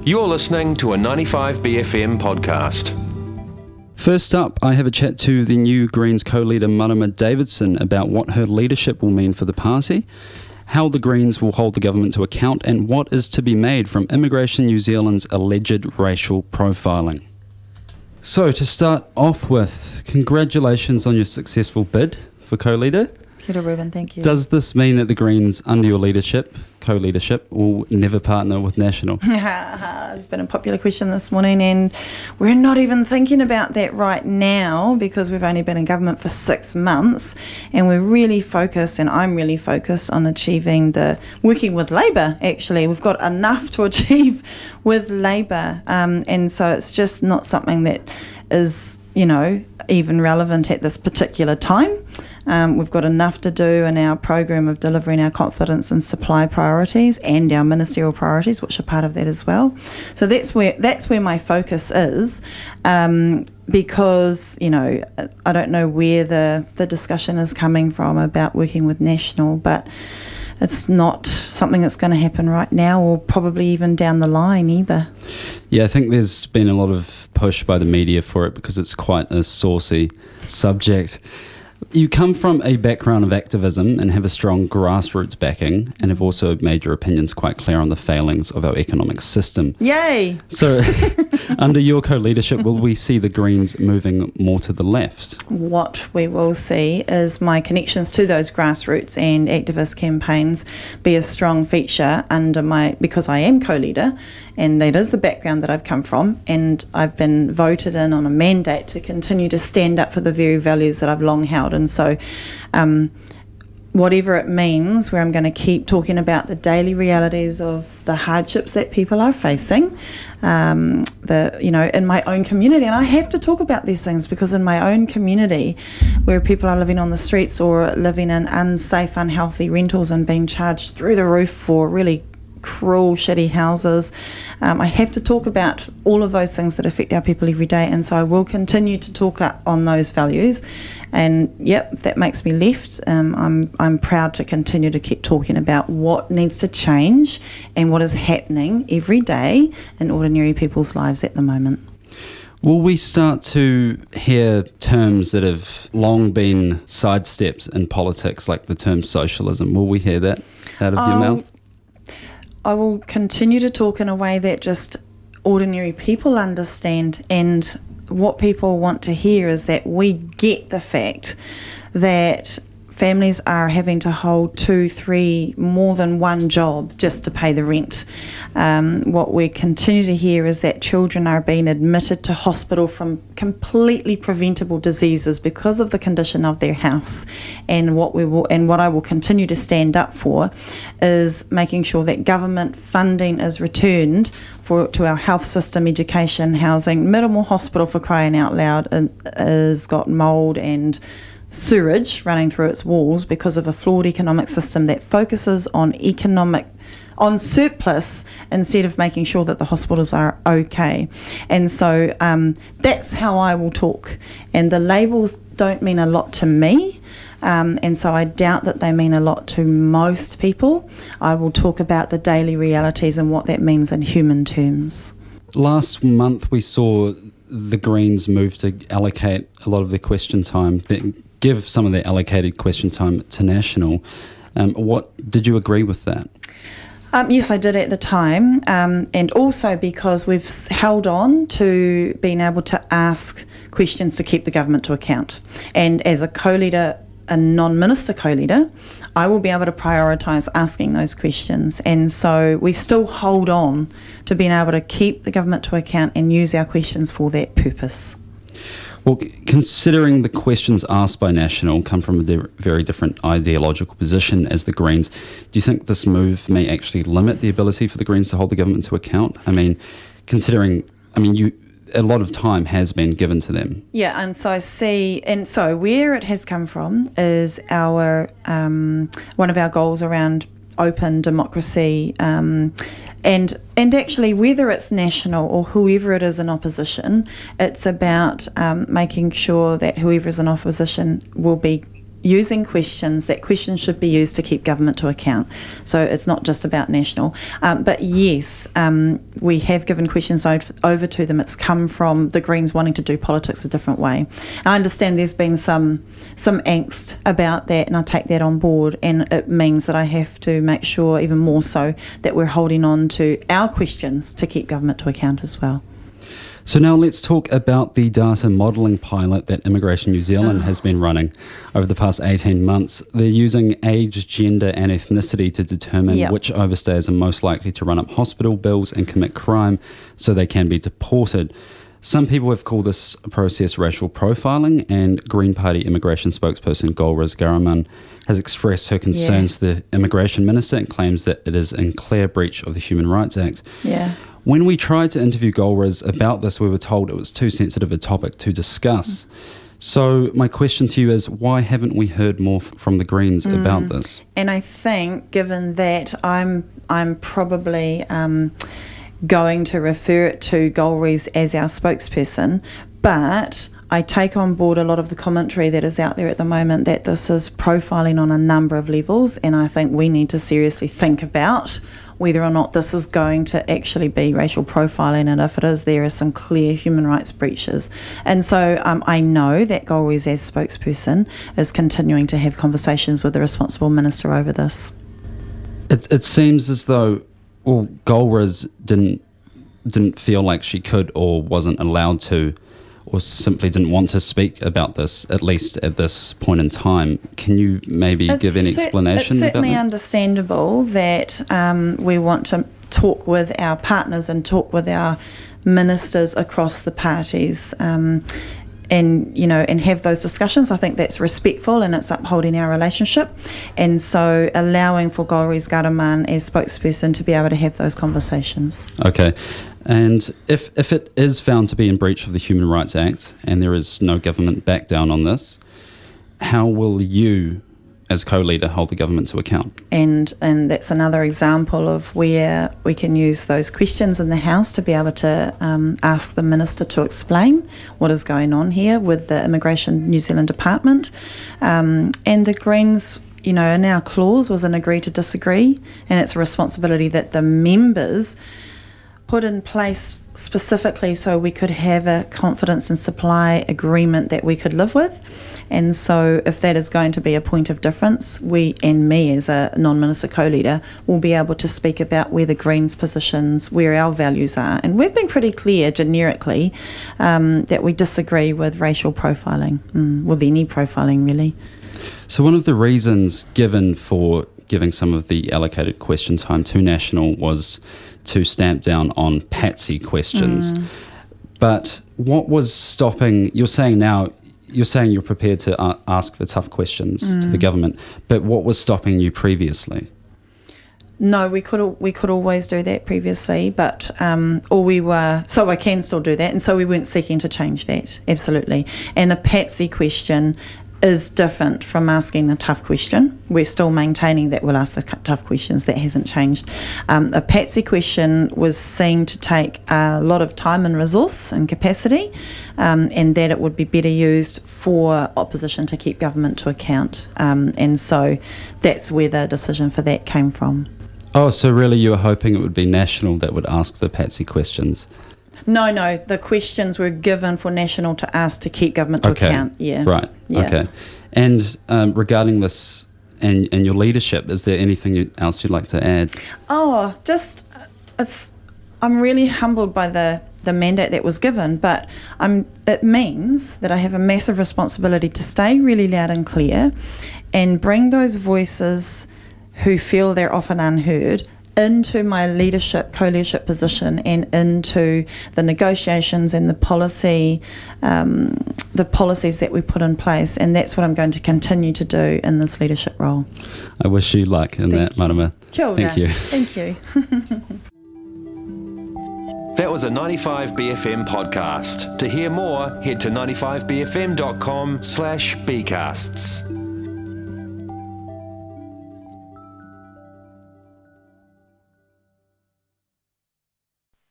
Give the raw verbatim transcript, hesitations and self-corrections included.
You're listening to a ninety-five B F M podcast. First up, I have a chat to the new Greens co-leader Marama Davidson about what her leadership will mean for the party, how the Greens will hold the government to account, and what is to be made from Immigration New Zealand's alleged racial profiling. So, to start off with, congratulations on your successful bid for co-leader. Kia ora, Ruben, thank you. Does this mean that the Greens, under your leadership, co-leadership, will never partner with National? It's been a popular question this morning, and we're not even thinking about that right now because we've only been in government for six months, and we're really focused, and I'm really focused on achieving the, working with Labour, actually. We've got enough to achieve with Labour, um, and so it's just not something that is, you know, even relevant at this particular time. Um, we've got enough to do in our program of delivering our confidence and supply priorities and our ministerial priorities, which are part of that as well. So that's where that's where my focus is, um, because, you know, I don't know where the, the discussion is coming from about working with National, but it's not something that's going to happen right now or probably even down the line either. Yeah, I think there's been a lot of push by the media for it because it's quite a saucy subject. You come from a background of activism and have a strong grassroots backing, and have also made your opinions quite clear on the failings of our economic system. Yay! So, under your co-leadership, will we see the Greens moving more to the left? What we will see is my connections to those grassroots and activist campaigns be a strong feature under my, because I am co-leader, and that is the background that I've come from, and I've been voted in on a mandate to continue to stand up for the very values that I've long held. And so um, whatever it means, where I'm going to keep talking about the daily realities of the hardships that people are facing, um, the you know, in my own community. And I have to talk about these things because in my own community, where people are living on the streets or living in unsafe, unhealthy rentals and being charged through the roof for really cruel, shitty houses. Um, I have to talk about all of those things that affect our people every day, and so I will continue to talk up on those values. And yep, that makes me left. Um, I'm I'm proud to continue to keep talking about what needs to change and what is happening every day in ordinary people's lives at the moment. Will we start to hear terms that have long been sidestepped in politics, like the term socialism? Will we hear that out of um, your mouth? I will continue to talk in a way that just ordinary people understand, and what people want to hear is that we get the fact that families are having to hold two, three, more than one job just to pay the rent. Um, what we continue to hear is that children are being admitted to hospital from completely preventable diseases because of the condition of their house. And what we will, and what I will continue to stand up for is making sure that government funding is returned for to our health system, education, housing. Middlemore Hospital, for crying out loud, has got mould and sewage running through its walls because of a flawed economic system that focuses on economic on surplus instead of making sure that the hospitals are okay. And so um, that's how I will talk, and the labels don't mean a lot to me, um, and so I doubt that they mean a lot to most people. I will talk about the daily realities and what that means in human terms. Last month we saw the Greens move to allocate a lot of their question time, give some of their allocated question time to National. Um, what did you agree with that? Um, yes, I did at the time, um, and also because we've held on to being able to ask questions to keep the government to account. And as a co-leader, a non-minister co-leader, I will be able to prioritise asking those questions. And so we still hold on to being able to keep the government to account and use our questions for that purpose. Well, considering the questions asked by National come from a di- very different ideological position as the Greens, do you think this move may actually limit the ability for the Greens to hold the government to account? I mean, considering, I mean, you a lot of time has been given to them. Yeah, and so I see, and so where it has come from is our, um, one of our goals around open democracy, um, and and actually whether it's National or whoever it is in opposition, it's about um, making sure that whoever is in opposition will be using questions, that questions should be used to keep government to account. So it's not just about national. Um, but yes, um, we have given questions over to them. It's come from the Greens wanting to do politics a different way. I understand there's been some some angst about that, and I take that on board, and it means that I have to make sure even more so that we're holding on to our questions to keep government to account as well. So now let's talk about the data modelling pilot that Immigration New Zealand has been running over the past eighteen months. They're using age, gender and ethnicity to determine yep. which overstayers are most likely to run up hospital bills and commit crime so they can be deported. Some people have called this process racial profiling, and Green Party immigration spokesperson Golriz Ghahraman has expressed her concerns yeah. to the Immigration Minister and claims that it is in clear breach of the Human Rights Act. Yeah. When we tried to interview Golriz about this, we were told it was too sensitive a topic to discuss. Mm. So my question to you is, why haven't we heard more f- from the Greens mm. about this? And I think, given that I'm I'm probably um, going to refer it to Golriz as our spokesperson, but I take on board a lot of the commentary that is out there at the moment that this is profiling on a number of levels, and I think we need to seriously think about whether or not this is going to actually be racial profiling, and if it is, there are some clear human rights breaches. And so um, I know that Golriz, as spokesperson, is continuing to have conversations with the responsible minister over this. It, it seems as though, well, Golriz didn't didn't feel like she could or wasn't allowed to, or simply didn't want to speak about this, at least at this point in time. Can you maybe it's give any explanation It's certainly about that? Understandable that um, we want to talk with our partners and talk with our ministers across the parties, um, and you know, and have those discussions. I think that's respectful and it's upholding our relationship. And so allowing for Golriz Ghahraman as spokesperson to be able to have those conversations. Okay. And if if it is found to be in breach of the Human Rights Act and there is no government back down on this, how will you, as co-leader, hold the government to account? And and that's another example of where we can use those questions in the House to be able to um, ask the Minister to explain what is going on here with the Immigration New Zealand Department. Um, and the Greens, you know, in our clause was an agree to disagree, and it's a responsibility that the members put in place specifically so we could have a confidence and supply agreement that we could live with. And so if that is going to be a point of difference, we and me as a non-minister co-leader will be able to speak about where the Greens positions, where our values are. And we've been pretty clear generically um, that we disagree with racial profiling, mm, with any profiling really. So one of the reasons given for giving some of the allocated question time to National was to stamp down on patsy questions. Mm. But what was stopping, you're saying now, you're saying you're prepared to uh, ask the tough questions mm. to the government, but what was stopping you previously? No, we could we could always do that previously, but um, or we were, so I can still do that, and so we weren't seeking to change that, absolutely. And a patsy question is different from asking a tough question. We're still maintaining that we'll ask the tough questions. That hasn't changed. Um, a patsy question was seen to take a lot of time and resource and capacity, um, and that it would be better used for opposition to keep government to account. Um, and so that's where the decision for that came from. Oh, so really you were hoping it would be National that would ask the patsy questions? No, no, the questions were given for National to ask to keep government to okay. account. Yeah. Right, yeah. okay. And um, regarding this and, and your leadership, is there anything else you'd like to add? Oh, just, it's. I'm really humbled by the, the mandate that was given, but I'm, it means that I have a massive responsibility to stay really loud and clear and bring those voices who feel they're often unheard into my leadership, co-leadership position, and into the negotiations and the policy, um, the policies that we put in place. And that's what I'm going to continue to do in this leadership role. I wish you luck in Thank that, Marama. Kia ora. Thank you. Thank you. That was a ninety-five B F M podcast. To hear more, head to ninety-five b f m dot com slash bcasts.